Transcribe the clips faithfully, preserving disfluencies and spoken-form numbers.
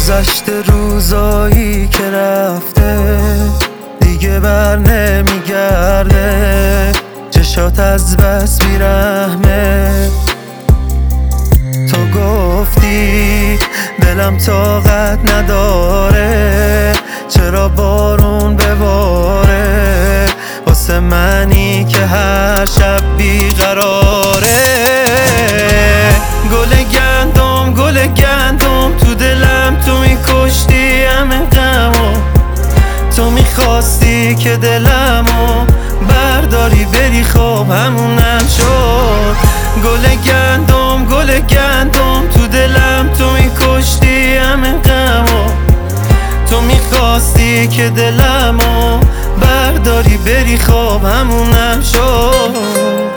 گذشته روزایی که رفته دیگه بر نمیگرده، چشات از بس بیرحمه. تو گفتی دلم طاقت نداره، چرا بارون بباره واسه منی که هر شب بیقراره. گل گندم گل گندم تو دلم، تو میکشتی همه غمو، تو میخواستی که دلمو برداری بری، خب همونم شد. گل گندم گل گندم تو دلم، تو میکشتی همه غمو، تو میخواستی که دلمو برداری بری، خب همونم شد.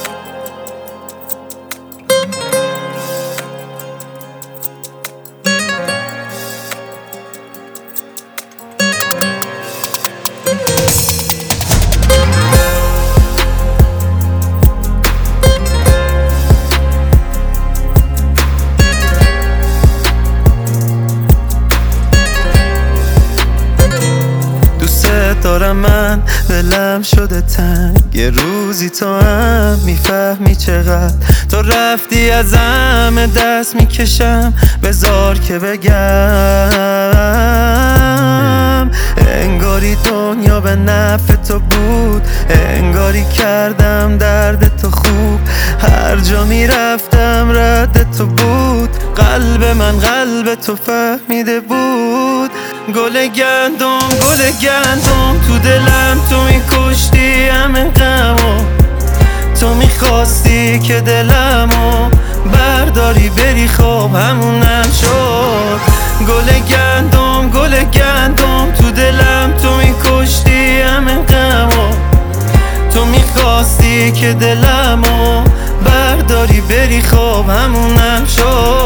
دارم من دلم شده تنگ، یه روزی تو هم میفهمی چقدر تو رفتی از همه دست میکشم، بذار که بگم. انگاری دنیا به نفع تو بود، انگاری کردم درد تو خوب، هر جا میرفتم رد تو بود، قلب من قلب تو فهمیده بود. گل گندم گل گندم تو دلم، تو میکشتی همه غمو، تو میخواستی که دلمو برداری بری، خب همونم شد. گل گندم گل گندم تو دلم، تو میکشتی همه غمو، تو میخواستی که دلمو برداری بری، خب همونم شد.